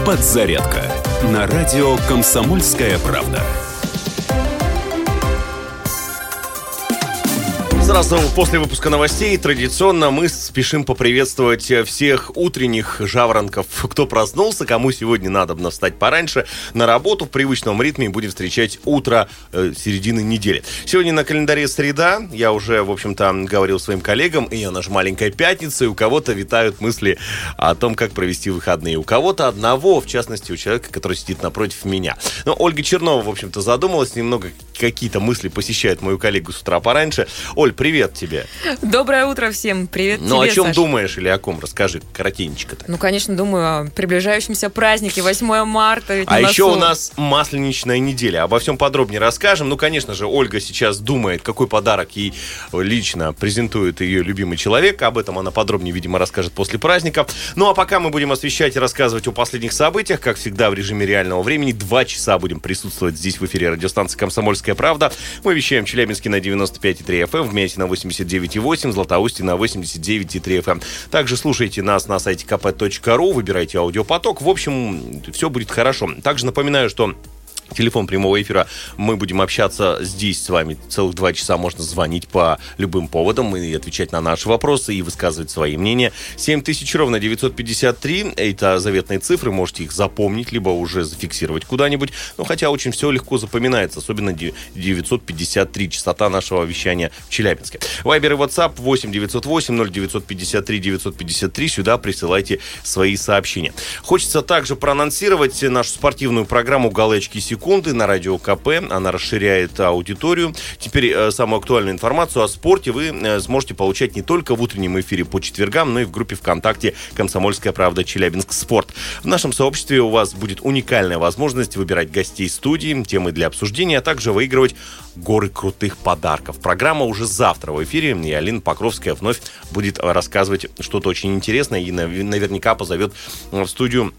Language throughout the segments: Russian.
Подзарядка на радио «Комсомольская правда». Сразу после выпуска новостей традиционно мы спешим поприветствовать всех утренних жаворонков, кто проснулся, кому сегодня надо встать пораньше на работу в привычном ритме и будем встречать утро середины недели. Сегодня на календаре среда, я уже, в общем-то, говорил своим коллегам, и она же маленькая пятница, и у кого-то витают мысли о том, как провести выходные. У кого-то одного, в частности, у человека, который сидит напротив меня. Но Ольга Чернова, в общем-то, задумалась, немного какие-то мысли посещают мою коллегу с утра пораньше. Оль, привет тебе. Доброе утро всем. Привет тебе, Ну, о чем Саш. думаешь или о ком? Расскажи коротенько-то. Ну, конечно, думаю о приближающемся празднике 8 марта. Ведь А еще носу. у нас масленичная неделя. Обо всем подробнее расскажем. Ну, конечно же, Ольга сейчас думает, какой подарок ей лично презентует ее любимый человек. Об этом она подробнее, видимо, расскажет после праздника. Ну, а пока мы будем освещать и рассказывать о последних событиях, как всегда, в режиме реального времени. 2 часа будем присутствовать здесь в эфире радиостанции «Комсомольская правда». Мы вещаем в Челябинске на 95,3 FM, в Мете на 89,8, в Златоусте на 89,3 FM. Также слушайте нас на сайте kp.ru, выбирайте аудиопоток. В общем, все будет хорошо. Также напоминаю, что телефон прямого эфира, мы будем общаться здесь с вами целых 2 часа, можно звонить по любым поводам и отвечать на наши вопросы и высказывать свои мнения. 7000 ровно 953, это заветные цифры, можете их запомнить, либо уже зафиксировать куда-нибудь, но хотя очень все легко запоминается, особенно 953, частота нашего вещания в Челябинске. Вайбер и WhatsApp 8 908 0953 953, сюда присылайте свои сообщения. Хочется также проанонсировать нашу спортивную программу «Галочки секунды» на радио КП. Она расширяет аудиторию. Теперь самую актуальную информацию о спорте вы сможете получать не только в утреннем эфире по четвергам, но и в группе ВКонтакте «Комсомольская правда. Челябинск. Спорт». В нашем сообществе у вас будет уникальная возможность выбирать гостей студии, темы для обсуждения, а также выигрывать горы крутых подарков. Программа уже завтра в эфире, и Алина Покровская вновь будет рассказывать что-то очень интересное и наверняка позовет в студию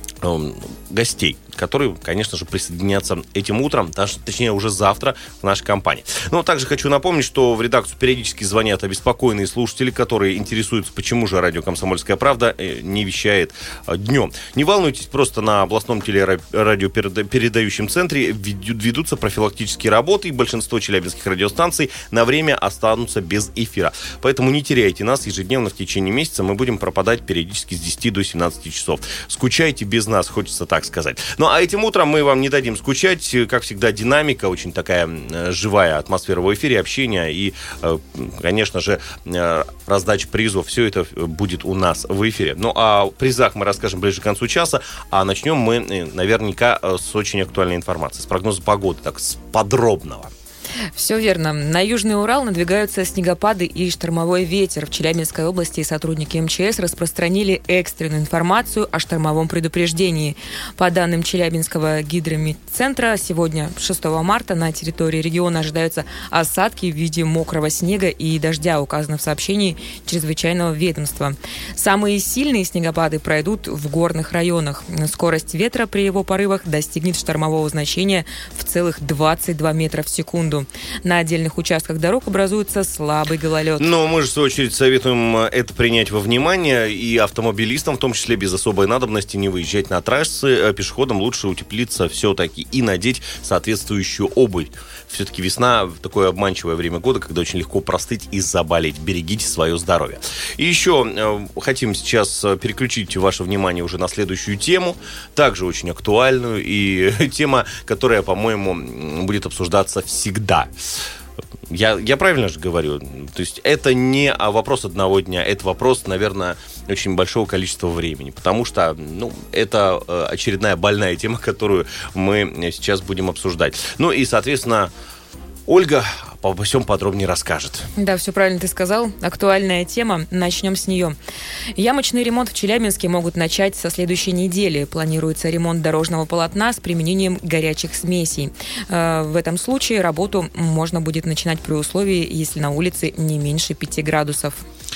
гостей, которые, конечно же, присоединятся этим утром, точнее, уже завтра в нашей компании. Но также хочу напомнить, что в редакцию периодически звонят обеспокоенные слушатели, которые интересуются, почему же радио «Комсомольская правда» не вещает днем. Не волнуйтесь, просто на областном телерадиопередающем центре ведутся профилактические работы, и большинство челябинских радиостанций на время останутся без эфира. Поэтому не теряйте нас, ежедневно в течение месяца мы будем пропадать периодически с 10 до 17 часов. Скучайте без нас, хочется так сказать. Ну, а этим утром мы вам не дадим скучать. Как всегда, динамика, очень такая живая атмосфера в эфире, общение и, конечно же, раздача призов. Все это будет у нас в эфире. Ну, а о призах мы расскажем ближе к концу часа. А начнем мы наверняка с очень актуальной информации, с прогноза погоды, так, с подробного. Все верно. На Южный Урал надвигаются снегопады и штормовой ветер. В Челябинской области сотрудники МЧС распространили экстренную информацию о штормовом предупреждении. По данным Челябинского гидрометцентра, сегодня, 6 марта, на территории региона ожидаются осадки в виде мокрого снега и дождя, указано в сообщении чрезвычайного ведомства. Самые сильные снегопады пройдут в горных районах. Скорость ветра при его порывах достигнет штормового значения в целых 22 метра в секунду. На отдельных участках дорог образуется слабый гололед. Но мы же, в свою очередь, советуем это принять во внимание. И автомобилистам, в том числе без особой надобности, не выезжать на трассы. Пешеходам лучше утеплиться все-таки и надеть соответствующую обувь. Все-таки весна – такое обманчивое время года, когда очень легко простыть и заболеть. Берегите свое здоровье. И еще хотим сейчас переключить ваше внимание уже на следующую тему. Также очень актуальную. И тема, которая, по-моему, будет обсуждаться всегда. Я правильно же говорю? То есть это не вопрос одного дня, это вопрос, наверное, очень большого количества времени, потому что, это очередная больная тема, которую мы сейчас будем обсуждать. Ну и, соответственно, Ольга обо всем подробнее расскажет. Да, все правильно ты сказал. Актуальная тема. Начнем с нее. Ямочный ремонт в Челябинске могут начать со следующей недели. Планируется ремонт дорожного полотна с применением горячих смесей. В этом случае работу можно будет начинать при условии, если на улице не меньше 5 градусов.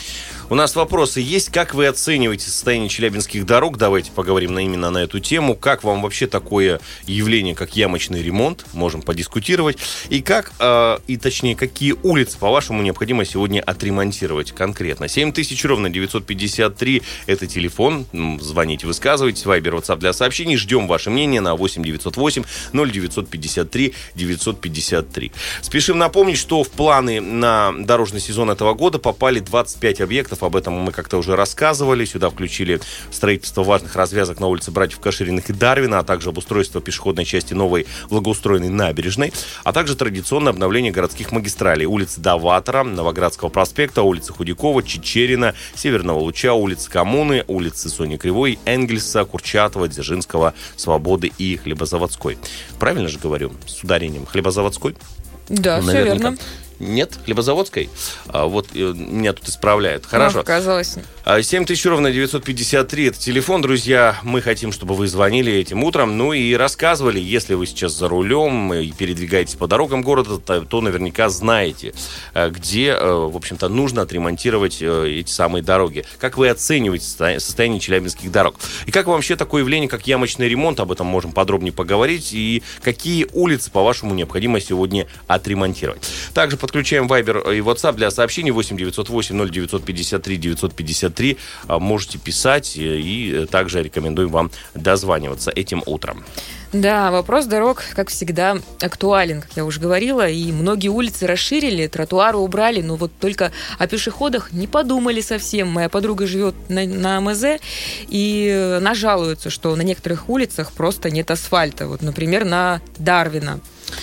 У нас вопросы есть. Как вы оцениваете состояние челябинских дорог? Давайте поговорим именно на эту тему. Как вам вообще такое явление, как ямочный ремонт? Можем подискутировать. И точнее, какие улицы, по-вашему, необходимо сегодня отремонтировать конкретно? 7000 ровно 953 это телефон. Звоните, высказывайтесь. Вайбер, WhatsApp для сообщений. Ждем ваше мнение на 8 908 0953 953. Спешим напомнить, что в планы на дорожный сезон этого года попали 25 объектов. Об этом мы как-то уже рассказывали. Сюда включили строительство важных развязок на улице Братьев Кашириных и Дарвина, а также обустройство пешеходной части новой благоустроенной набережной, а также традиционное обновление городских магистралей. Улицы Даватора, Новоградского проспекта, улицы Худякова, Чичерина, Северного Луча, улицы Коммуны, улицы Сони Кривой, Энгельса, Курчатова, Дзержинского, Свободы и Хлебозаводской. Правильно же говорю? С ударением Хлебозаводской? Да, все верно. Нет? Хлебозаводской? Вот меня тут исправляют. Хорошо. Оказалось. 7000 ровно 953 это телефон, друзья. Мы хотим, чтобы вы звонили этим утром, ну и рассказывали. Если вы сейчас за рулем и передвигаетесь по дорогам города, то наверняка знаете, где, в общем-то, нужно отремонтировать эти самые дороги. Как вы оцениваете состояние челябинских дорог? И как вообще такое явление, как ямочный ремонт, об этом можем подробнее поговорить. И какие улицы, по-вашему, необходимо сегодня отремонтировать? Также подключаем Viber и WhatsApp для сообщений 8 908 0953 953. Можете писать, и также рекомендуем вам дозваниваться этим утром. Да, вопрос дорог, как всегда, актуален, как я уже говорила, и многие улицы расширили, тротуары убрали, но вот только о пешеходах не подумали совсем. Моя подруга живет на АМЗ, и она жалуется, что на некоторых улицах просто нет асфальта. Вот, например, на Дарвина.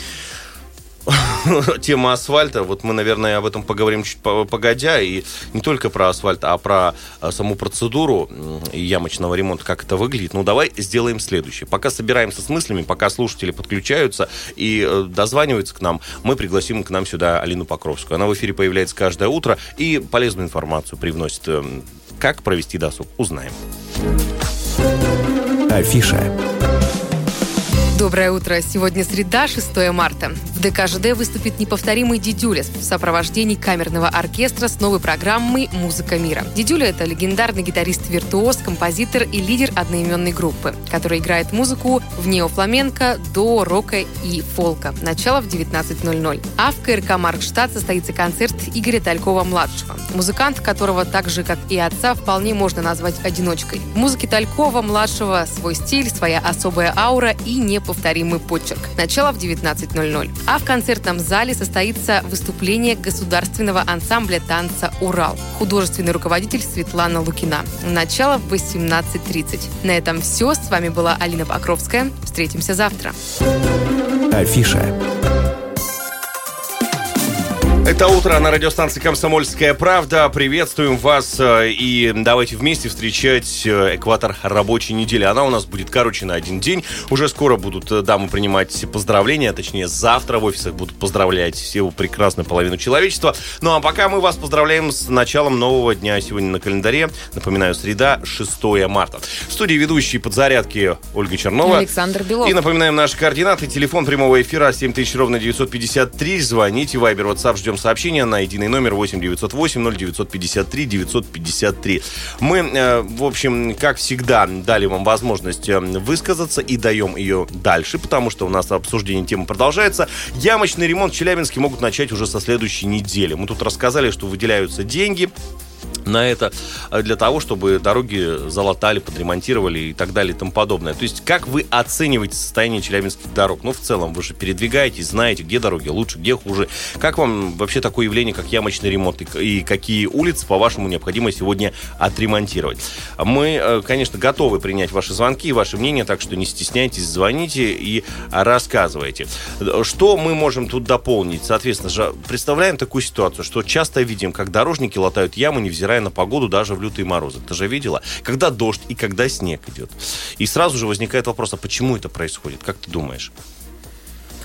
Тема асфальта, вот мы, наверное, об этом поговорим чуть погодя, и не только про асфальт, а про саму процедуру ямочного ремонта, как это выглядит. Ну, давай сделаем следующее. Пока собираемся с мыслями, пока слушатели подключаются и дозваниваются к нам, мы пригласим к нам сюда Алину Покровскую. Она в эфире появляется каждое утро и полезную информацию привносит. Как провести досуг, узнаем. Афиша. Доброе утро. Сегодня среда, 6 марта. В ДК ЖД выступит неповторимый Дидюля в сопровождении камерного оркестра с новой программой «Музыка мира». Дидюля – это легендарный гитарист-виртуоз, композитор и лидер одноименной группы, который играет музыку в неофламенко, до, рока и фолка. Начало в 19:00. А в КРК «Маркштадт» состоится концерт Игоря Талькова-младшего. Музыкант, которого так же, как и отца, вполне можно назвать одиночкой. В музыке Талькова-младшего свой стиль, своя особая аура и неповторимый почерк. Начало в 19:00. А в концертном зале состоится выступление государственного ансамбля танца «Урал». Художественный руководитель Светлана Лукина. Начало в 18:30. На этом все. С вами была Алина Покровская. Встретимся завтра. Афиша. Это утро на радиостанции «Комсомольская правда». Приветствуем вас и давайте вместе встречать экватор рабочей недели. Она у нас будет короче на один день. Уже скоро будут дамы принимать поздравления, точнее завтра в офисах будут поздравлять всю прекрасную половину человечества. Ну а пока мы вас поздравляем с началом нового дня. Сегодня на календаре, напоминаю, среда, 6 марта. В студии ведущие подзарядки Ольга Чернова. Александр Белов. И напоминаем наши координаты. Телефон прямого эфира 7000 ровно 953. Звоните, Вайбер, WhatsApp, ждем сообщения на единый номер 8 908 0953 953. Мы, в общем, как всегда, дали вам возможность высказаться и даем ее дальше, потому что у нас обсуждение темы продолжается. Ямочный ремонт в Челябинске могут начать уже со следующей недели. Мы тут рассказали, что выделяются деньги на это для того, чтобы дороги залатали, подремонтировали и так далее и тому подобное. То есть, как вы оцениваете состояние челябинских дорог? Ну, в целом, вы же передвигаетесь, знаете, где дороги лучше, где хуже. Как вам вообще такое явление, как ямочный ремонт? И какие улицы, по-вашему, необходимо сегодня отремонтировать? Мы, конечно, готовы принять ваши звонки и ваше мнение, так что не стесняйтесь, звоните и рассказывайте. Что мы можем тут дополнить? Соответственно же, представляем такую ситуацию, что часто видим, как дорожники латают ямы, невзирая на погоду, даже в лютые морозы. Ты же видела? Когда дождь и когда снег идет. И сразу же возникает вопрос, а почему это происходит? Как ты думаешь?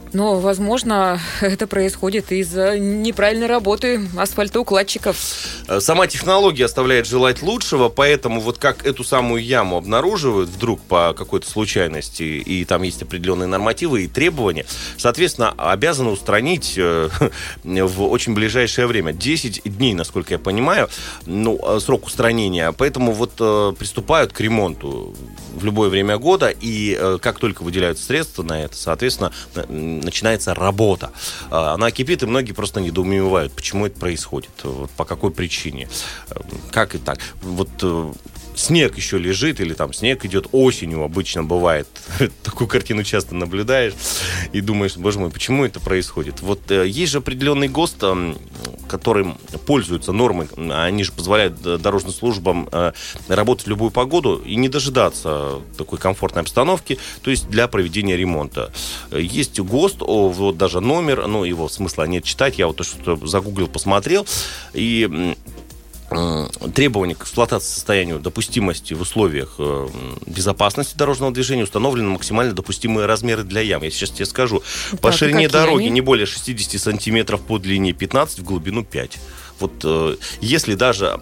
Но, возможно, это происходит из-за неправильной работы асфальтоукладчиков. Сама технология оставляет желать лучшего, поэтому вот как эту самую яму обнаруживают вдруг по какой-то случайности, и там есть определенные нормативы и требования, соответственно, обязаны устранить в очень ближайшее время. 10 дней, насколько я понимаю, срок устранения. Поэтому вот приступают к ремонту в любое время года, и как только выделяются средства на это, соответственно, начинается работа. Она кипит, и многие просто недоумевают, почему это происходит, по какой причине, как и так. Вот снег еще лежит, или там снег идет осенью, обычно бывает. Такую картину часто наблюдаешь и думаешь, боже мой, почему это происходит? Вот есть же определенный ГОСТ, которым пользуются нормы, они же позволяют дорожным службам работать в любую погоду и не дожидаться такой комфортной обстановки, то есть для проведения ремонта. Есть ГОСТ, вот даже номер, его смысла нет читать, я вот что-то загуглил, посмотрел, и требования к эксплуатации состоянию допустимости в условиях безопасности дорожного движения установлены максимально допустимые размеры для ям. Я сейчас тебе скажу. По ширине дороги не более 60 сантиметров, по длине 15, в глубину 5. Вот если даже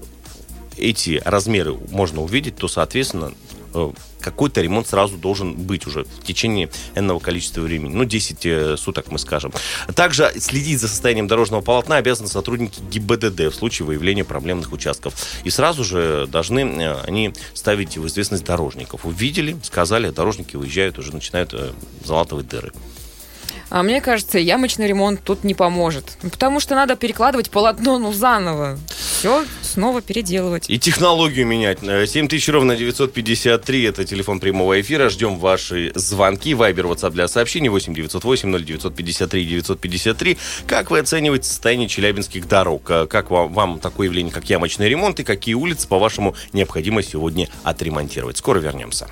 эти размеры можно увидеть, то, соответственно, какой-то ремонт сразу должен быть уже в течение энного количества времени. 10 суток, мы скажем. Также следить за состоянием дорожного полотна обязаны сотрудники ГИБДД в случае выявления проблемных участков. И сразу же должны они ставить в известность дорожников. Увидели, сказали, дорожники уезжают, уже начинают залатывать дыры. А мне кажется, ямочный ремонт тут не поможет. Потому что надо перекладывать полотно заново. Все снова переделывать. И технологию менять. 7000-953 это телефон прямого эфира. Ждем ваши звонки. Вайбер, WhatsApp для сообщений 8-908-0953-953. Как вы оцениваете состояние челябинских дорог? Как вам такое явление, как ямочный ремонт? И какие улицы, по-вашему, необходимо сегодня отремонтировать? Скоро вернемся.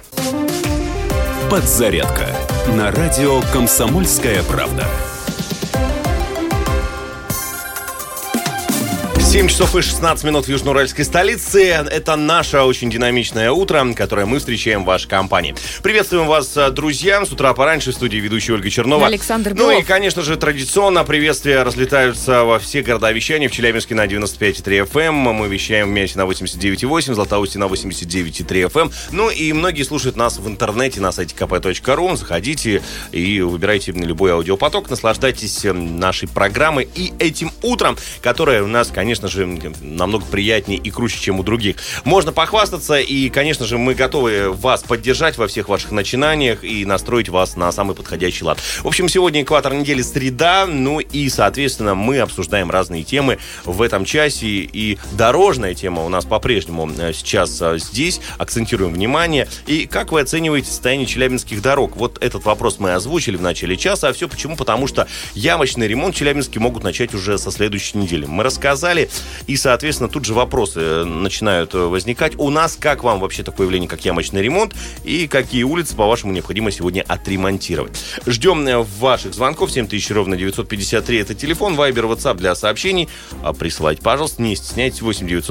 Подзарядка на радио «Комсомольская правда». 7 часов и 16 минут в южноуральской столице. Это наше очень динамичное утро, которое мы встречаем в вашей компании. Приветствуем вас, друзья. С утра пораньше в студии ведущая Ольга Чернова. Александр Белов. И, конечно же, традиционно приветствия разлетаются во все города вещания. В Челябинске на 95,3 FM. Мы вещаем в Мясе на 89,8, Златоусте на 89,3 FM. И многие слушают нас в интернете на сайте kp.ru. Заходите и выбирайте любой аудиопоток. Наслаждайтесь нашей программой и этим утром, которое у нас, конечно же, намного приятнее и круче, чем у других. Можно похвастаться, и, конечно же, мы готовы вас поддержать во всех ваших начинаниях и настроить вас на самый подходящий лад. В общем, сегодня экватор недели, среда, и, соответственно, мы обсуждаем разные темы в этом часе, и дорожная тема у нас по-прежнему сейчас здесь, акцентируем внимание. И как вы оцениваете состояние челябинских дорог? Вот этот вопрос мы озвучили в начале часа, а все почему? Потому что ямочный ремонт в Челябинске могут начать уже со следующей недели. Мы рассказали, и, соответственно, тут же вопросы начинают возникать. У нас как вам вообще такое явление, как ямочный ремонт, и какие улицы, по-вашему, необходимо сегодня отремонтировать? Ждем ваших звонков. 7000-953 это телефон, Вайбер, WhatsApp для сообщений. Присылайте, пожалуйста, не стесняйтесь.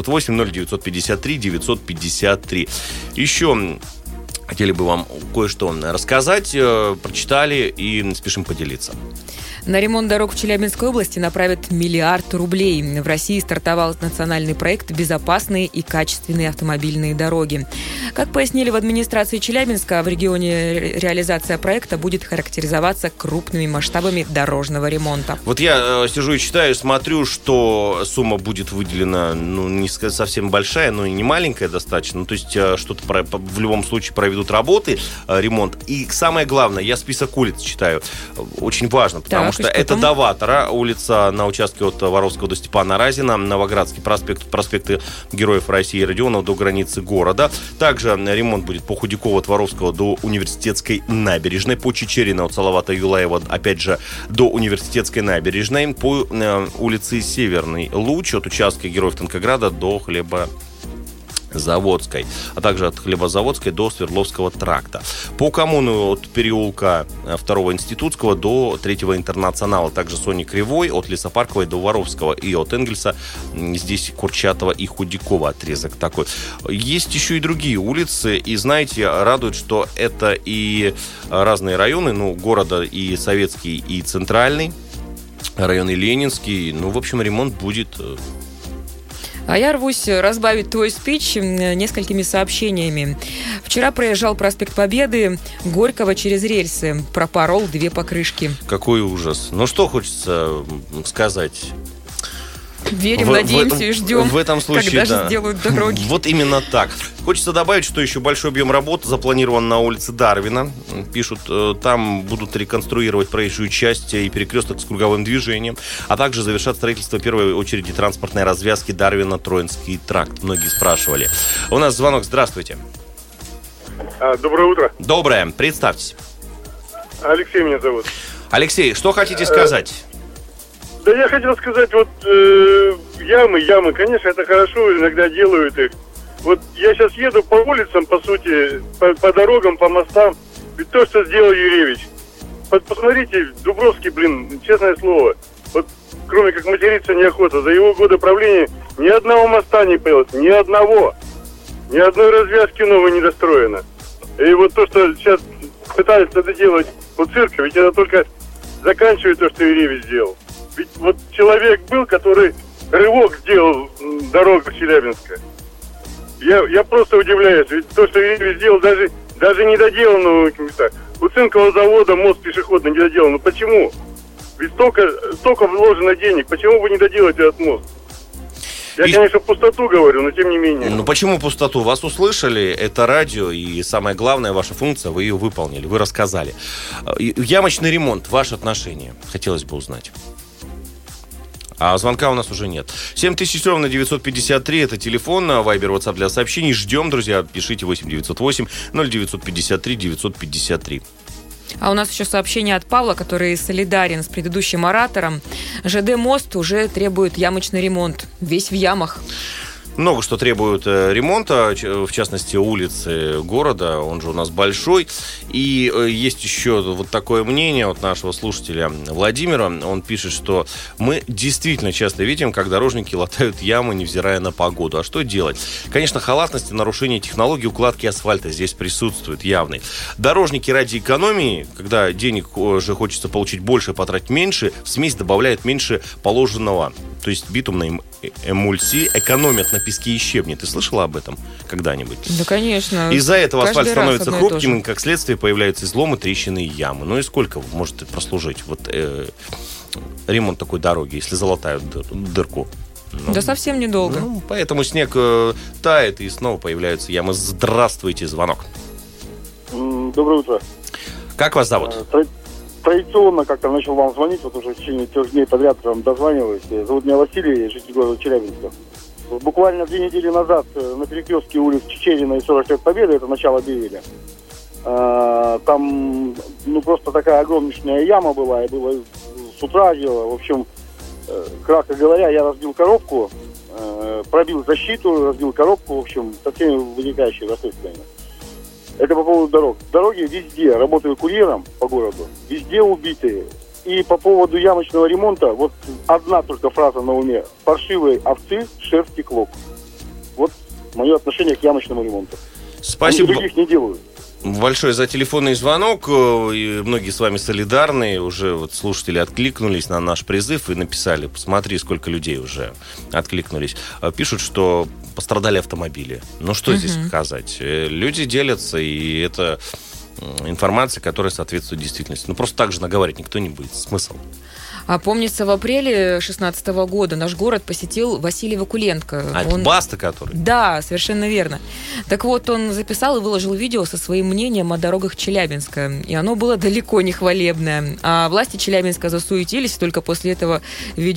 8-908-0953-953. Еще хотели бы вам кое-что рассказать, прочитали и спешим поделиться. На ремонт дорог в Челябинской области направят 1 миллиард рублей. В России стартовал национальный проект «Безопасные и качественные автомобильные дороги». Как пояснили в администрации Челябинска, в регионе реализация проекта будет характеризоваться крупными масштабами дорожного ремонта. Вот я сижу и читаю, смотрю, что сумма будет выделена, не совсем большая, но и не маленькая достаточно. То есть что-то в любом случае проведут работы, ремонт. И самое главное, я список улиц читаю. Очень важно, потому что это Доватора, улица на участке от Воровского до Степана Разина, Новоградский проспект, проспекты Героев России и Родионова до границы города. Также ремонт будет по Худякова от Воровского до Университетской набережной, по Чичерина от Салавата Юлаева, опять же, до Университетской набережной, по улице Северный Луч от участка Героев Танкограда до Заводской, а также от Хлебозаводской до Свердловского тракта. По коммуну от переулка 2 Институтского до 3 Интернационала, также Сони Кривой, от Лесопарковой до Воровского и от Энгельса, здесь Курчатова и Худякова отрезок такой. Есть еще и другие улицы, и знаете, радует, что это и разные районы, города и Советский, и Центральный, район и Ленинский, в общем, ремонт будет. А я рвусь разбавить твой спич несколькими сообщениями. Вчера проезжал проспект Победы, Горького через рельсы. Пропорол 2 покрышки. Какой ужас. Что хочется сказать? Верим, надеемся и ждем, в этом случае, когда же сделают дороги. Вот именно так. Хочется добавить, что еще большой объем работ запланирован на улице Дарвина. Пишут, там будут реконструировать проезжую часть и перекресток с круговым движением, а также завершат строительство в первой очереди транспортной развязки Дарвина-Троинский тракт. Многие спрашивали. У нас звонок. Здравствуйте. Доброе утро. Доброе. Представьтесь. Алексей меня зовут. Алексей, что хотите сказать? Да я хотел сказать, ямы, конечно, это хорошо, иногда делают их. Вот я сейчас еду по улицам, по сути, по дорогам, по мостам. Ведь то, что сделал Юревич. Посмотрите, Дубровский, честное слово, кроме как материться неохота, за его годы правления ни одного моста не появилось, ни одного. Ни одной развязки новой не достроено. И то, что сейчас пытаются это делать у цирка, ведь это только заканчивает то, что Юревич сделал. Ведь человек был, который рывок сделал дорогу Челябинска. Я просто удивляюсь. Ведь то, что Юрьевич сделал, даже не доделано. У Цинкового завода мост пешеходный не доделан. Почему? Ведь столько вложено денег. Почему бы не доделать этот мост? Я, конечно, пустоту говорю, но тем не менее. Почему пустоту? Вас услышали, это радио, и самая главная ваша функция, вы ее выполнили, вы рассказали. Ямочный ремонт, ваше отношение, хотелось бы узнать. А звонка у нас уже нет. 7000-953, это телефон, Вайбер, WhatsApp для сообщений. Ждем, друзья, пишите 8-908-0953-953. А у нас еще сообщение от Павла, который солидарен с предыдущим оратором. ЖД-мост уже требует ямочный ремонт. Весь в ямах. Много что требует ремонта, в частности, улицы города, он же у нас большой. И есть еще такое мнение от нашего слушателя Владимира. Он пишет, что мы действительно часто видим, как дорожники латают ямы, невзирая на погоду. А что делать? Конечно, халатность и нарушение технологии укладки асфальта здесь присутствует явный. Дорожники ради экономии, когда денег же хочется получить больше, потратить меньше, в смесь добавляют меньше положенного. То есть битумной эмульсии экономят на песке и щебне. Ты слышала об этом когда-нибудь? Да, конечно. Из-за этого каждый асфальт становится раз хрупким, и как следствие появляются изломы, трещины и ямы. И сколько может прослужить ремонт такой дороги, если залатают дырку? Да совсем недолго. Поэтому снег тает, и снова появляются ямы. Здравствуйте, звонок. Доброе утро. Как вас зовут? Традиционно как-то начал вам звонить, уже в течение 3 дней подряд вам дозваниваюсь. Зовут меня Василий, житель города Челябинска. Буквально 2 недели назад на перекрестке улиц Чечерина и 40 лет Победы, это начало апреля, там просто такая огромнейшая яма была, и было с утра дело. В общем, кратко говоря, я разбил коробку, пробил защиту, разбил коробку, в общем, со всеми вытекающими последствиями. Это по поводу дорог. Дороги везде, работаю курьером по городу, везде убитые. И по поводу ямочного ремонта, одна только фраза на уме. Паршивые овцы, шерсть и клок. Мое отношение к ямочному ремонту. Спасибо. Они других не делают. Большое за телефонный звонок. И многие с вами солидарны. Уже слушатели откликнулись на наш призыв и написали: посмотри, сколько людей уже откликнулись. Пишут, что пострадали автомобили. Что здесь сказать? Люди делятся, и это информация, которая соответствует действительности. Просто так же наговаривать никто не будет. Смысл? А помнится, в апреле 2016 года наш город посетил Василий Вакуленко. Это Баста, который? Да, совершенно верно. Так вот, он записал и выложил видео со своим мнением о дорогах Челябинска. И оно было далеко не хвалебное. А власти Челябинска засуетились только после этого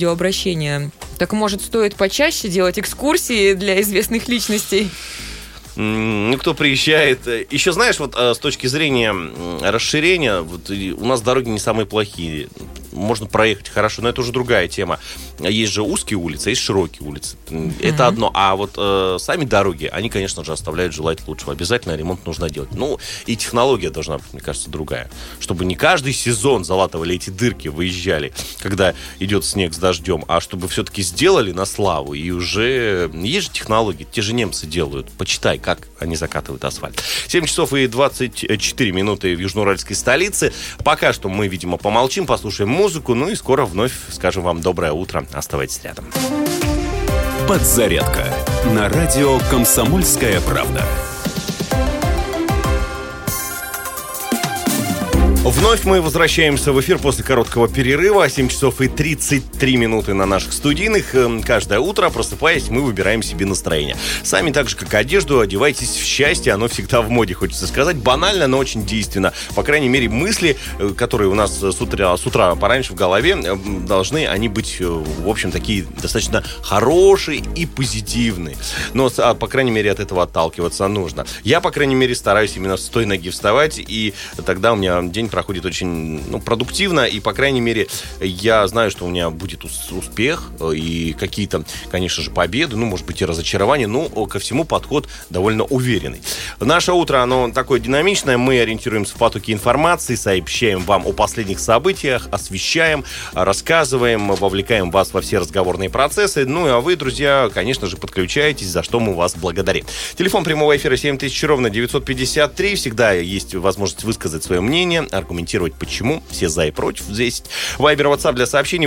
видеообращения. Так, может, стоит почаще делать экскурсии для известных личностей? кто приезжает. Еще, знаешь, вот с точки зрения расширения, вот, у нас дороги не самые плохие. Можно проехать хорошо, но это уже другая тема. Есть же узкие улицы, есть широкие улицы. Это одно. А вот сами дороги, они, конечно же, оставляют желать лучшего. Обязательно ремонт нужно делать. Ну, и технология должна быть, мне кажется, другая. Чтобы не каждый сезон залатывали эти дырки, выезжали, когда идет снег с дождем, а чтобы все-таки сделали на славу. И уже есть же технологии, те же немцы делают. Почитай, как они закатывают асфальт. 7 часов и 24 минуты в южноуральской столице. Пока что мы, видимо, помолчим, послушаем музыку, ну и скоро вновь скажем вам доброе утро. Оставайтесь рядом. Подзарядка на радио «Комсомольская правда». Вновь мы возвращаемся в эфир после короткого перерыва. 7 часов и 33 минуты на наших студийных. Каждое утро, просыпаясь, мы выбираем себе настроение. Сами так же, как одежду, одевайтесь в счастье. Оно всегда в моде, хочется сказать. Банально, но очень действенно. По крайней мере, мысли, которые у нас с утра пораньше в голове, должны они быть, в общем, такие достаточно хорошие и позитивные. Но, по крайней мере, от этого отталкиваться нужно. Я, по крайней мере, стараюсь именно с той ноги вставать, и тогда у меня день проходит очень продуктивно, и, по крайней мере, я знаю, что у меня будет успех и какие-то, конечно же, победы, может быть, и разочарования, но ко всему подход довольно уверенный. Наше утро, оно такое динамичное, мы ориентируемся в потоке информации, сообщаем вам о последних событиях, освещаем, рассказываем, вовлекаем вас во все разговорные процессы, а вы, друзья, конечно же, подключаетесь, за что мы вас благодарим. Телефон прямого эфира 7000 ровно 953, всегда есть возможность высказать свое мнение, аргументировать почему, все за и против здесь. Вайбер, WhatsApp для сообщений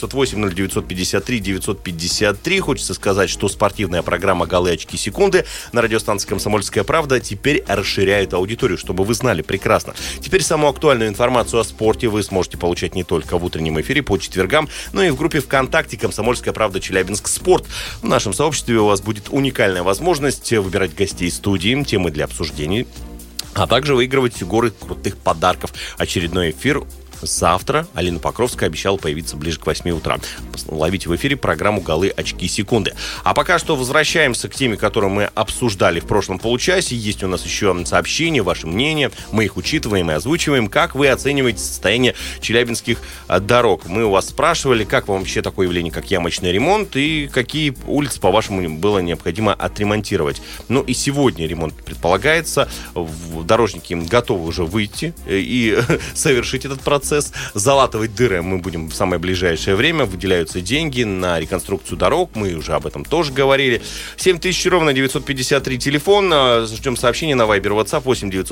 8-908-0953-953. Хочется сказать, что спортивная программа «Голы, очки, секунды» на радиостанции «Комсомольская правда» теперь расширяет аудиторию, чтобы вы знали прекрасно. Теперь самую актуальную информацию о спорте вы сможете получать не только в утреннем эфире по четвергам, но и в группе ВКонтакте «Комсомольская правда. Челябинск. Спорт». В нашем сообществе у вас будет уникальная возможность выбирать гостей студии, темы для обсуждений, а также выигрывать горы крутых подарков. Очередной эфир завтра. Алина Покровская обещала появиться ближе к 8 утра. Ловите в эфире программу «Голы, очки, секунды». А пока что возвращаемся к теме, которую мы обсуждали в прошлом получасе. Есть у нас еще сообщения, ваши мнения. Мы их учитываем и озвучиваем. Как вы оцениваете состояние челябинских дорог? Мы у вас спрашивали, как вам вообще такое явление, как ямочный ремонт, и какие улицы, по-вашему, было необходимо отремонтировать. И сегодня ремонт предполагается. Дорожники готовы уже выйти и совершить этот процесс. Залатывать дыры мы будем в самое ближайшее время. Выделяются деньги на реконструкцию дорог. Мы уже об этом тоже говорили. 7000 ровно 953 телефон. Ждем сообщения на Вайбер, WhatsApp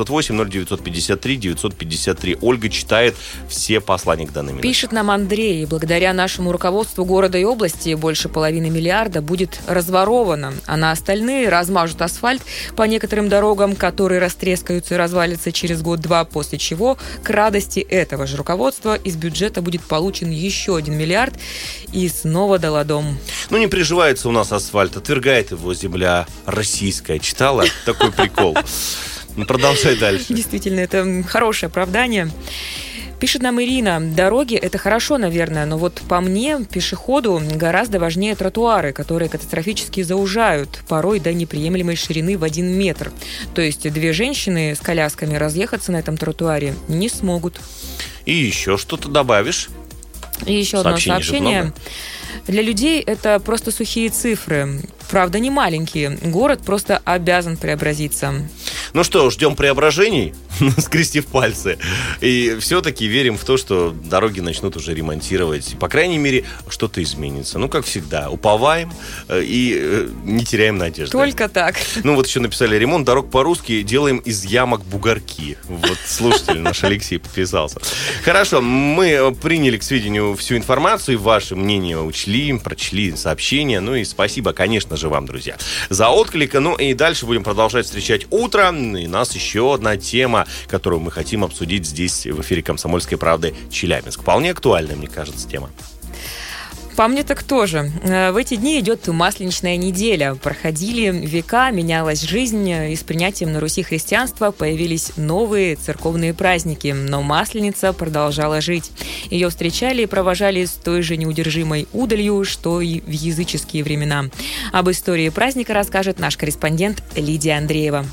8-908-0953-953. Ольга читает все послания к данной минуте. Пишет нам Андрей. Благодаря нашему руководству города и области больше половины миллиарда будет разворовано, а на остальные размажут асфальт по некоторым дорогам, которые растрескаются и развалятся через год-два, после чего, к радости этого же руководства, из бюджета будет получен еще 1 миллиард, и снова доладом. Не приживается у нас асфальт, отвергает его земля российская. Читала? Такой прикол. Продолжай дальше. Действительно, это хорошее оправдание. Пишет нам Ирина. Дороги – это хорошо, наверное, но вот по мне, пешеходу гораздо важнее тротуары, которые катастрофически заужают, порой до неприемлемой ширины в 1 метр. То есть 2 женщины с колясками разъехаться на этом тротуаре не смогут. И еще что-то добавишь? И еще одно сообщение. Для людей это просто сухие цифры. Правда, не маленькие. Город просто обязан преобразиться. Ну что, ждем преображений, скрестив пальцы. И все-таки верим в то, что дороги начнут уже ремонтировать. По крайней мере, что-то изменится. Как всегда, уповаем и не теряем надежды. Только так. Вот еще написали: ремонт дорог по-русски делаем из ямок бугорки. Вот слушатель наш Алексей подписался. Хорошо, мы приняли к сведению всю информацию, ваше мнение учли, прочли сообщения. И спасибо, конечно же, вам, друзья, за отклик. И дальше будем продолжать встречать утро. И у нас еще одна тема, которую мы хотим обсудить здесь, в эфире «Комсомольской правды» Челябинск. Вполне актуальная, мне кажется, тема. По мне так тоже. В эти дни идет масленичная неделя. Проходили века, менялась жизнь, и с принятием на Руси христианства появились новые церковные праздники. Но Масленица продолжала жить. Ее встречали и провожали с той же неудержимой удалью, что и в языческие времена. Об истории праздника расскажет наш корреспондент Лидия Андреева.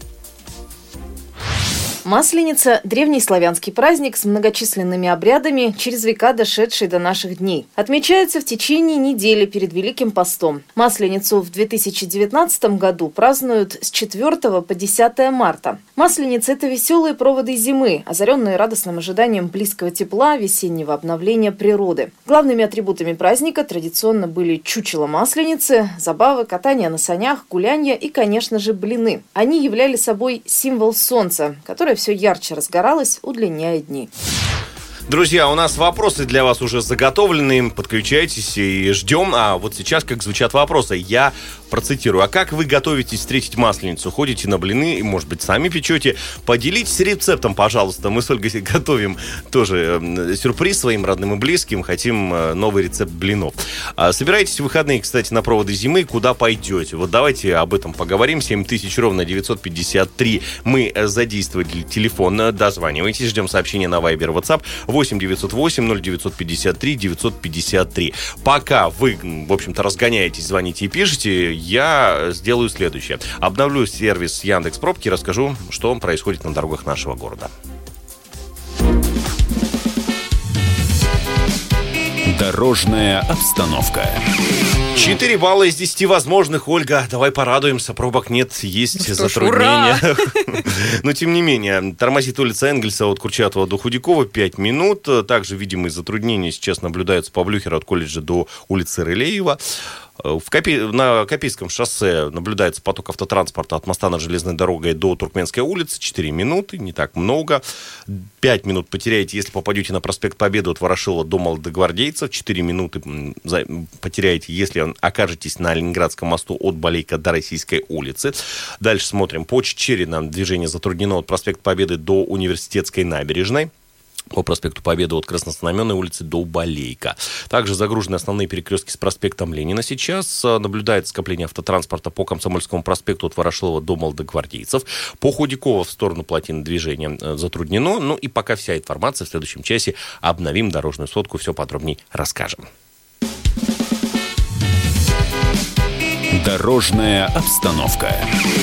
Масленица – древний славянский праздник с многочисленными обрядами, через века дошедший до наших дней. Отмечается в течение недели перед Великим постом. Масленицу в 2019 году празднуют с 4 по 10 марта. Масленица – это веселые проводы зимы, озаренные радостным ожиданием близкого тепла, весеннего обновления природы. Главными атрибутами праздника традиционно были чучело Масленицы, забавы, катание на санях, гулянья и, конечно же, блины. Они являли собой символ солнца, которое все ярче разгоралось, удлиняя дни. Друзья, у нас вопросы для вас уже заготовлены. Подключайтесь и ждем. А вот сейчас как звучат вопросы. Я процитирую. А как вы готовитесь встретить Масленицу? Ходите на блины и, может быть, сами печете? Поделитесь рецептом, пожалуйста. Мы с Ольгой готовим тоже сюрприз своим родным и близким. Хотим новый рецепт блинов. Собираетесь в выходные, кстати, на проводы зимы. Куда пойдете? Вот давайте об этом поговорим. 7000 ровно 953. Мы задействовали телефон. Дозванивайтесь. Ждем сообщения на Viber, WhatsApp. 8 908 0953 953. Пока вы, в общем-то, разгоняетесь, звоните и пишете, я сделаю следующее. Обновлю сервис Яндекс.Пробки и расскажу, что происходит на дорогах нашего города. Дорожная обстановка. 4 балла из 10 возможных. Ольга, давай порадуемся. Пробок нет, есть затруднения. Но, тем не менее, тормозит улица Энгельса от Курчатова до Худякова 5 минут. Также видимые затруднения сейчас наблюдаются по Блюхеру от колледжа до улицы Рылеева. На Копейском шоссе наблюдается поток автотранспорта от моста над железной дорогой до Туркменской улицы. 4 минуты, не так много. 5 минут потеряете, если попадете на проспект Победы от Ворошилова до Молодогвардейцев. 4 минуты потеряете, если окажетесь на Ленинградском мосту от Балейка до Российской улицы. Дальше смотрим. По Чичерина движение затруднено от проспекта Победы до Университетской набережной. По проспекту Победы от Краснознаменной улицы до Балейка. Также загружены основные перекрестки с проспектом Ленина сейчас. Наблюдается скопление автотранспорта по Комсомольскому проспекту от Ворошилова до Молодогвардейцев. По Худякова в сторону плотины движения затруднено. Ну и пока вся информация. В следующем часе обновим дорожную сводку. Все подробнее расскажем. Дорожная обстановка.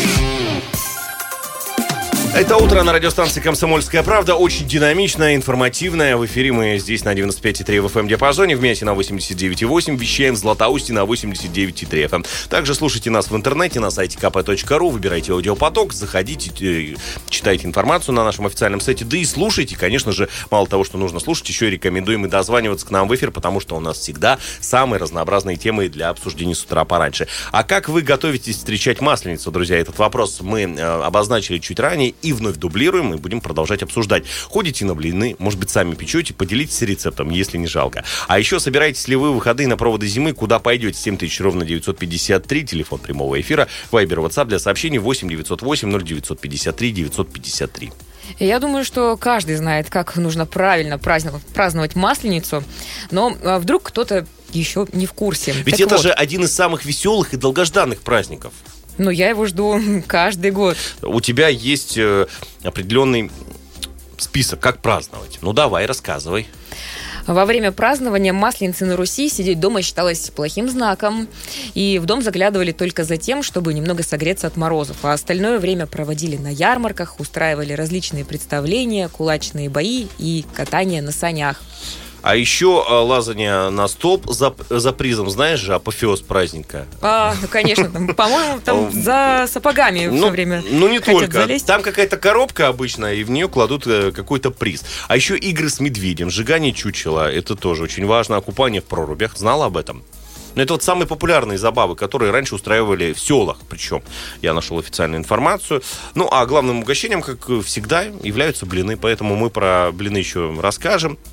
Это утро на радиостанции «Комсомольская правда». Очень динамичное, информативное. В эфире мы здесь на 95,3 в FM-диапазоне. В Мясе на 89,8. Вещаем в Златоусте на 89,3 FM. Также слушайте нас в интернете на сайте kp.ru. Выбирайте аудиопоток. Заходите, читайте информацию на нашем официальном сайте. Да и слушайте. Конечно же, мало того, что нужно слушать, еще и рекомендуем и дозваниваться к нам в эфир, потому что у нас всегда самые разнообразные темы для обсуждения с утра пораньше. А как вы готовитесь встречать Масленицу, друзья? Этот вопрос мы обозначили чуть ранее и вновь дублируем, и будем продолжать обсуждать. Ходите на блины, может быть, сами печете, поделитесь рецептом, если не жалко. А еще собираетесь ли вы в выходные на проводы зимы, куда пойдете? 7000 ровно 953, телефон прямого эфира, Viber, WhatsApp для сообщений 8 908 0953 953. Я думаю, что каждый знает, как нужно правильно праздновать Масленицу, но вдруг кто-то еще не в курсе. Ведь так это вот, же один из самых веселых и долгожданных праздников. Ну, я его жду каждый год. У тебя есть определенный список, как праздновать. Ну, давай, рассказывай. Во время празднования Масленицы на Руси сидеть дома считалось плохим знаком. И в дом заглядывали только за тем, чтобы немного согреться от морозов. А остальное время проводили на ярмарках, устраивали различные представления, кулачные бои и катание на санях. А еще лазание на столб за призом, знаешь же, апофеоз праздника. Ну, конечно, по-моему, там за сапогами все время Ну, не хотят только. залезть. Там какая-то коробка обычно, и в нее кладут какой-то приз. А еще игры с медведем, сжигание чучела, это тоже очень важно. Окупание в прорубях. Знала об этом? Но это вот самые популярные забавы, которые раньше устраивали в селах. Причем я нашел официальную информацию. Ну, а главным угощением, как всегда, являются блины. Поэтому мы про блины еще расскажем.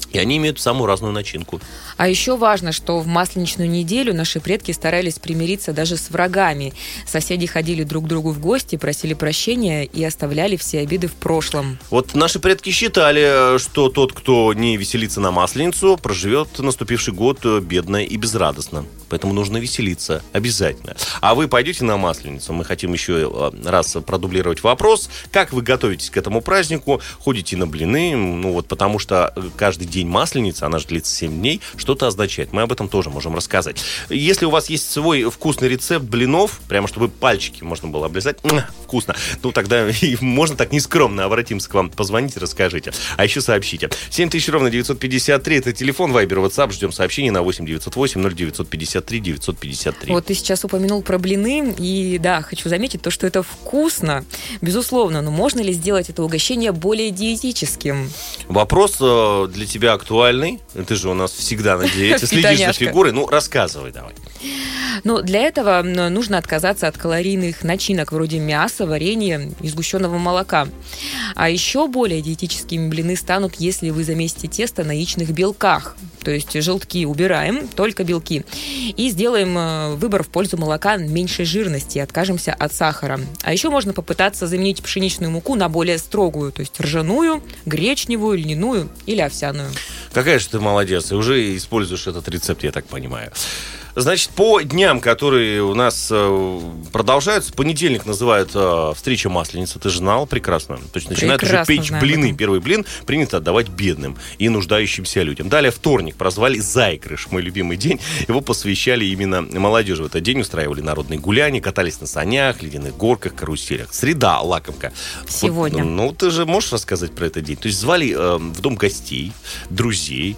И они имеют самую разную начинку. А еще важно, что в Масленичную неделю наши предки старались примириться даже с врагами. Соседи ходили друг к другу в гости, просили прощения и оставляли все обиды в прошлом. Вот наши предки считали, что тот, кто не веселится на Масленицу, проживет наступивший год бедно и безрадостно. Поэтому нужно веселиться обязательно. А вы пойдете на Масленицу? Мы хотим еще раз продублировать вопрос. Как вы готовитесь к этому празднику? Ходите на блины? Ну вот, потому что каждый день Масленицы, она же длится 7 дней, что-то означает. Мы об этом тоже можем рассказать. Если у вас есть свой вкусный рецепт блинов, прямо чтобы пальчики можно было облизать, вкусно, ну тогда и можно так нескромно обратимся к вам. Позвоните, расскажите. А еще сообщите. 7000 ровно 953, это телефон, Вайбер, WhatsApp. Ждем сообщений на 8-908-0953-953. Вот ты сейчас упомянул про блины, и да, хочу заметить то, что это вкусно, безусловно, но можно ли сделать это угощение более диетическим? Вопрос для тебя актуальный. Ты же у нас всегда на диете, следишь за фигурой. Ну, рассказывай давай. Но для этого нужно отказаться от калорийных начинок вроде мяса, варенья и сгущенного молока. А еще более диетическими блины станут, если вы замесите тесто на яичных белках. То есть желтки убираем, только белки. И сделаем выбор в пользу молока меньшей жирности, откажемся от сахара. А еще можно попытаться заменить пшеничную муку на более строгую, то есть ржаную, гречневую, льняную или овсяную. Какая же ты молодец, и уже используешь этот рецепт, я так понимаю. Значит, по дням, которые у нас продолжаются, понедельник называют встреча Масленицы, ты же знал прекрасно. То есть начинают уже печь блины. Первый блин принято отдавать бедным и нуждающимся людям. Далее вторник прозвали Заигрыш, мой любимый день. Его посвящали именно молодежи. В этот день устраивали народные гуляния, катались на санях, ледяных горках, каруселях. Среда, лакомка. Сегодня. Вот, ну, ты же можешь рассказать про этот день? То есть звали в дом гостей, друзей,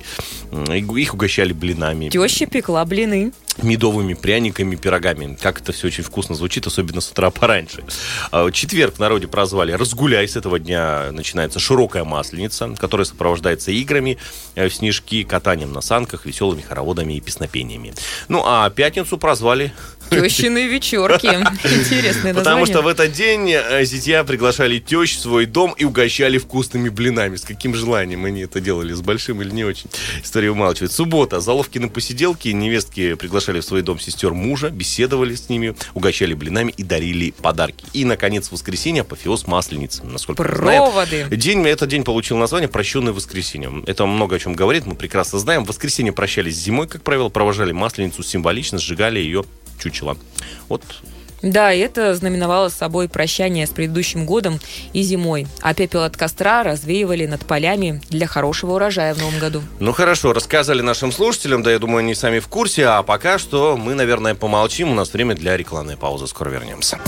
их угощали блинами. Теща пекла блины. Медовыми пряниками, пирогами. Как это все очень вкусно звучит, особенно с утра пораньше. Четверг в народе прозвали «Разгуляй». С этого дня начинается широкая Масленица, которая сопровождается играми в снежки, катанием на санках, веселыми хороводами и песнопениями. Ну, а пятницу прозвали... Тещины вечерки. Интересное название. Потому что в этот день зятья приглашали тещ в свой дом и угощали вкусными блинами. С каким желанием они это делали, с большим или не очень. История умалчивает. Суббота. Заловкины посиделки. Невестки приглашали в свой дом сестер мужа, беседовали с ними, угощали блинами и дарили подарки. И, наконец, воскресенье, апофеоз Масленицы. Насколько проводы. Этот день получил название «Прощенное воскресенье». Это много о чем говорит, мы прекрасно знаем. В воскресенье прощались зимой, как правило, провожали Масленицу символично, сжигали ее чучело. Вот. Да, и это знаменовало собой прощание с предыдущим годом и зимой. А пепел от костра развеивали над полями для хорошего урожая в новом году. Ну хорошо, рассказали нашим слушателям, да, я думаю, они сами в курсе. А пока что мы, наверное, помолчим. У нас время для рекламной паузы. Скоро вернемся.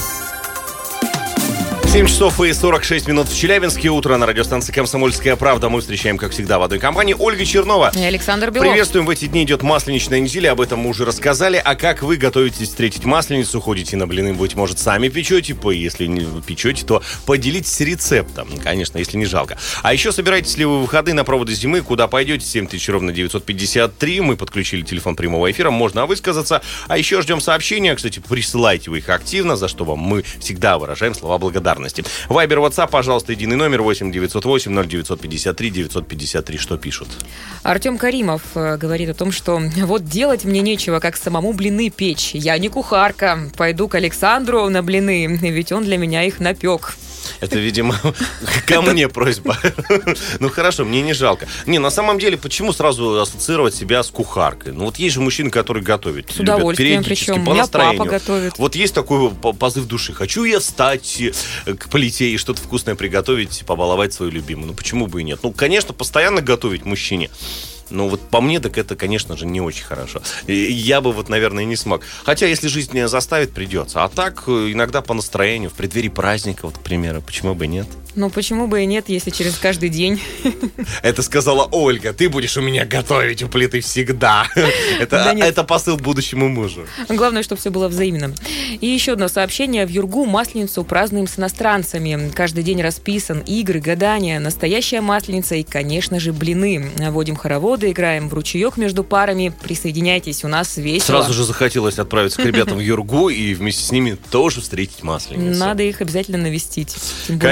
7 часов и 46 минут в Челябинске. Утро на радиостанции «Комсомольская правда». Мы встречаем, как всегда, в одной компании Ольга Чернова. И Александр Белов. Приветствуем. В эти дни идет Масленичная неделя. Об этом мы уже рассказали. А как вы готовитесь встретить Масленицу? Ходите на блины, быть может, сами печете. Если не печете, то поделитесь рецептом. Конечно, если не жалко. А еще собираетесь ли вы в выходные на проводы зимы? Куда пойдете? 7000 ровно 953. Мы подключили телефон прямого эфира. Можно высказаться. А еще ждем сообщения. Кстати, присылайте вы их активно, за что вам мы всегда выражаем слова благодарности. Вайбер, WhatsApp, пожалуйста, единый номер 8-908-0953-953. Что пишут? Артем Каримов говорит о том, что вот делать мне нечего, как самому блины печь. Я не кухарка. Пойду к Александру на блины, ведь он для меня их напек. Это, видимо, ко мне просьба. Ну, хорошо, мне не жалко. Не, на самом деле, почему сразу ассоциировать себя с кухаркой? Ну, вот есть же мужчины, которые готовят. С удовольствием, причем. У меня папа готовит. Вот есть такой позыв души. Хочу я встать к плите и что-то вкусное приготовить, побаловать свою любимую. Ну, почему бы и нет? Ну, конечно, постоянно готовить мужчине. Ну, вот по мне, так это, конечно же, не очень хорошо. Я бы, вот, наверное, не смог. Хотя, если жизнь меня заставит, придется. А так, иногда по настроению, в преддверии праздника, вот, к примеру, почему бы и нет? Ну, почему бы и нет, если через каждый день. Это сказала Ольга. Ты будешь у меня готовить у плиты всегда. Это посыл будущему мужу. Главное, чтобы все было взаимно. И еще одно сообщение. В Юргу Масленицу празднуем с иностранцами. Каждый день расписан. Игры, гадания, настоящая Масленица и, конечно же, блины. Водим хороводы, играем в ручеек между парами. Присоединяйтесь, у нас весело. Сразу же захотелось отправиться к ребятам в Юргу и вместе с ними тоже встретить Масленицу. Надо их обязательно навестить. Тем более, что я там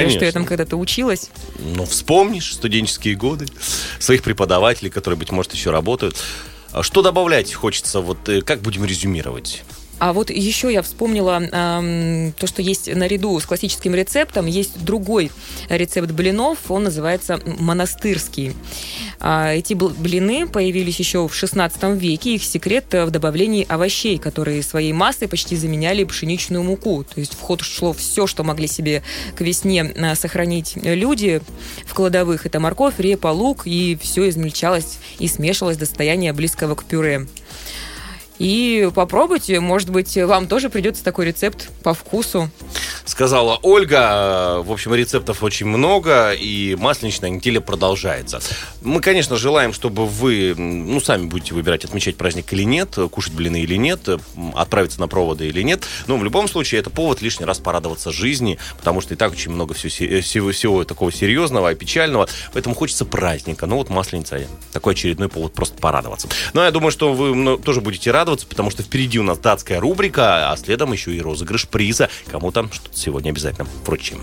когда ты училась. Ну, вспомнишь студенческие годы, своих преподавателей, которые, быть может, еще работают. Что добавлять хочется? Вот как будем резюмировать? А вот еще я вспомнила то, что есть наряду с классическим рецептом, есть другой рецепт блинов, он называется монастырский. Эти блины появились еще в 16 веке, их секрет в добавлении овощей, которые своей массой почти заменяли пшеничную муку. То есть в ход шло все, что могли себе к весне сохранить люди в кладовых. Это морковь, репа, лук, и все измельчалось и смешивалось до состояния близкого к пюре. И попробуйте, может быть, вам тоже придется такой рецепт по вкусу. Сказала Ольга. В общем, рецептов очень много, и масленичная неделя продолжается. Мы, конечно, желаем, чтобы вы, сами будете выбирать, отмечать праздник или нет, кушать блины или нет, отправиться на проводы или нет. Но в любом случае, это повод лишний раз порадоваться жизни, потому что и так очень много всего такого серьезного и печального, поэтому хочется праздника. Вот масленица, такой очередной повод просто порадоваться. Но я думаю, что вы тоже будете радоваться, потому что впереди у нас датская рубрика, а следом еще и розыгрыш приза. Кому-то что-то сегодня обязательно вручим.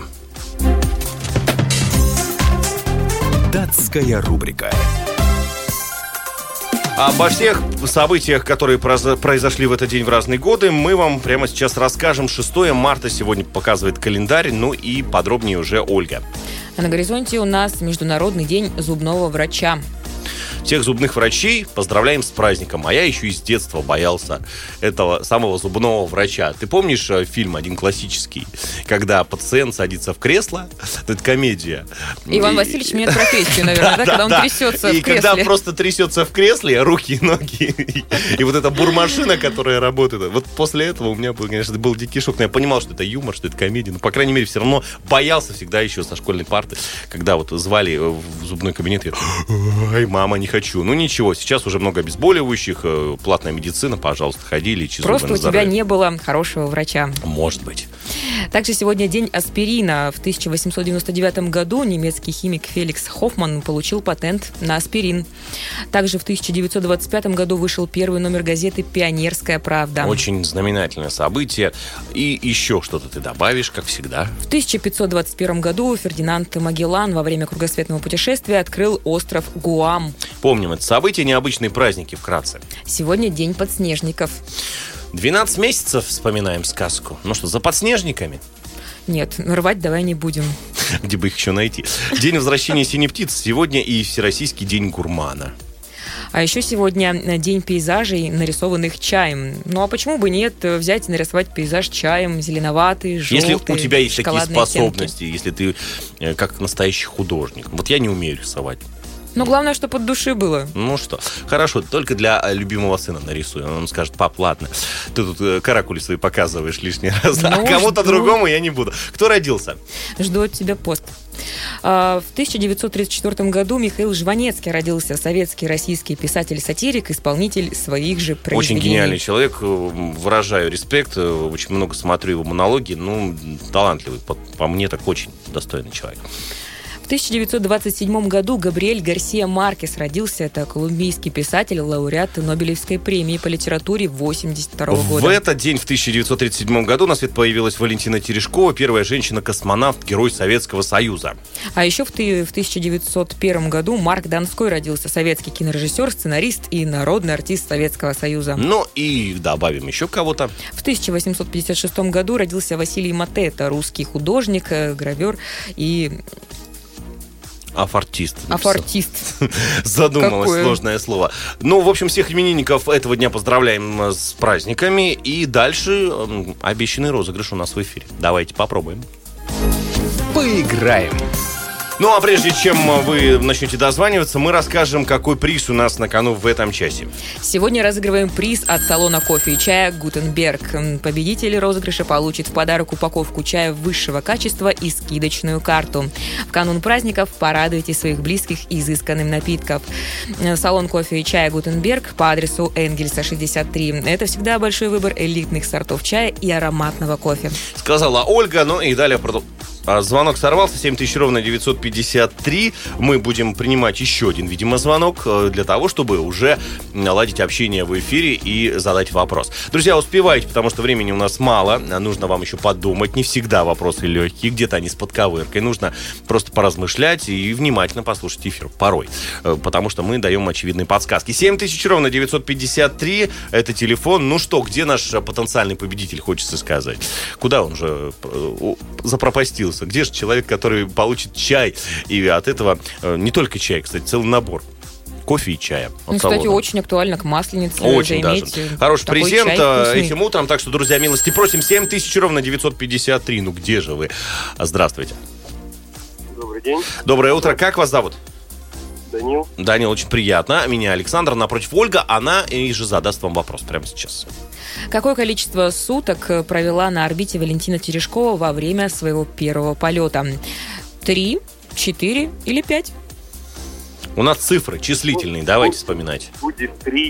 Датская рубрика. Обо всех событиях, которые произошли в этот день в разные годы, мы вам прямо сейчас расскажем. 6 марта сегодня показывает календарь, и подробнее уже Ольга. А на горизонте у нас Международный день зубного врача. Всех зубных врачей поздравляем с праздником. А я еще и с детства боялся этого самого зубного врача. Ты помнишь фильм один классический, когда пациент садится в кресло? Это комедия. Иван Васильевич меняет профессию, наверное, когда он трясется в кресле. И когда просто трясется в кресле, руки и ноги, и вот эта бурмашина, которая работает. Вот после этого у меня, конечно, был дикий шок. Но я понимал, что это юмор, что это комедия. Но, по крайней мере, все равно боялся всегда еще со школьной парты, когда вот звали в зубной кабинет. Я: ой, мама, не хочу. Ничего, сейчас уже много обезболивающих, платная медицина, пожалуйста, ходи, лечи зубы. Просто у тебя не было хорошего врача. Может быть. Также сегодня день аспирина. В 1899 году немецкий химик Феликс Хоффман получил патент на аспирин. Также в 1925 году вышел первый номер газеты «Пионерская правда». Очень знаменательное событие. И еще что-то ты добавишь, как всегда. В 1521 году Фердинанд Магеллан во время кругосветного путешествия открыл остров Гуам. Помним это событие, необычные праздники вкратце. Сегодня день подснежников. 12 месяцев вспоминаем сказку. Что, за подснежниками? Нет, рвать давай не будем. Где бы их еще найти? День возвращения синей птицы сегодня и Всероссийский день гурмана. А еще сегодня день пейзажей, нарисованных чаем. А почему бы нет взять и нарисовать пейзаж чаем, зеленоватый, желтый, если у тебя есть такие способности, оттенки. если ты как настоящий художник. Вот я не умею рисовать. Главное, чтобы от души было. Что, хорошо, только для любимого сына нарисую. Он скажет: пап, ладно, ты тут каракули свои показываешь лишний раз, а кому-то другому я не буду. Кто родился? Жду от тебя пост. В 1934 году Михаил Жванецкий родился, советский российский писатель-сатирик, исполнитель своих же произведений. Очень гениальный человек, выражаю респект, очень много смотрю его монологи, талантливый, по мне так очень достойный человек. В 1927 году Габриэль Гарсия Маркес родился. Это колумбийский писатель, лауреат Нобелевской премии по литературе 1982 года. В этот день, в 1937 году, на свет появилась Валентина Терешкова, первая женщина-космонавт, герой Советского Союза. А еще в 1901 году Марк Донской родился, советский кинорежиссер, сценарист и народный артист Советского Союза. И добавим еще кого-то. В 1856 году родился Василий Мате. Это русский художник, гравер и... Афортист. Какое? Задумалось сложное слово. В общем, всех именинников этого дня поздравляем с праздниками. И дальше обещанный розыгрыш у нас в эфире. Давайте попробуем. Поиграем. А прежде чем вы начнете дозваниваться, мы расскажем, какой приз у нас на кону в этом часе. Сегодня разыгрываем приз от салона кофе и чая «Гутенберг». Победитель розыгрыша получит в подарок упаковку чая высшего качества и скидочную карту. В канун праздников порадуйте своих близких изысканным напитком. Салон кофе и чая «Гутенберг» по адресу Энгельса, 63. Это всегда большой выбор элитных сортов чая и ароматного кофе. Сказала Ольга, и далее Звонок сорвался, 7000 ровно 953. Мы будем принимать еще один, видимо, звонок для того, чтобы уже наладить общение в эфире и задать вопрос. Друзья, успевайте, потому что времени у нас мало. Нужно вам еще подумать. Не всегда вопросы легкие, где-то они с подковыркой. Нужно просто поразмышлять и внимательно послушать эфир. Порой. Потому что мы даем очевидные подсказки. 7000 ровно 953. Это телефон. Ну что, где наш потенциальный победитель, хочется сказать? Куда он же запропастился? Где же человек, который получит чай? И от этого не только чай, кстати, целый набор. Кофе и чая. Кстати, очень актуально к Масленице. Очень даже. Хороший презент этим утром. Так что, друзья, милости просим. 7000 ровно 953. Ну где же вы? Здравствуйте. Добрый день. Доброе утро. Как вас зовут? Данил. Данил, очень приятно. Меня Александр. Напротив Ольга. Она и же задаст вам вопрос прямо сейчас. Какое количество суток провела на орбите Валентина Терешкова во время своего первого полета? 3, 4 или 5? У нас цифры числительные. Давайте вспоминать. Будет 3.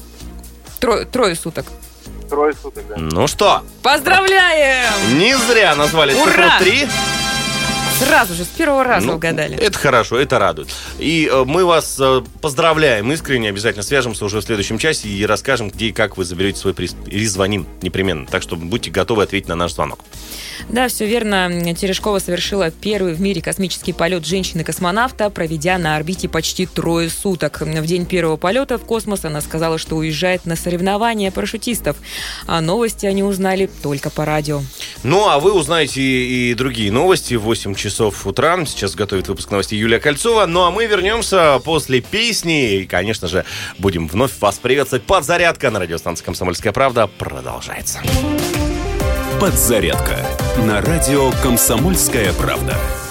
Трое суток. 3 суток, да. Ну что? Поздравляем! Не зря назвали Ура! цифру 3. Сразу же, с первого раза угадали. Это хорошо, это радует. И мы вас поздравляем искренне. Обязательно свяжемся уже в следующем часе и расскажем, где и как вы заберете свой приз. Или звоним непременно. Так что будьте готовы ответить на наш звонок. Да, все верно. Терешкова совершила первый в мире космический полет женщины-космонавта, проведя на орбите почти 3 суток. В день первого полета в космос она сказала, что уезжает на соревнования парашютистов. А новости они узнали только по радио. Ну, а вы узнаете и другие новости в 8 часов утра. Сейчас готовит выпуск новостей Юлия Кольцова. Ну, а мы вернемся после песни. И, конечно же, будем вновь вас приветствовать. Подзарядка на радиостанции «Комсомольская правда» продолжается. Подзарядка на радио «Комсомольская правда».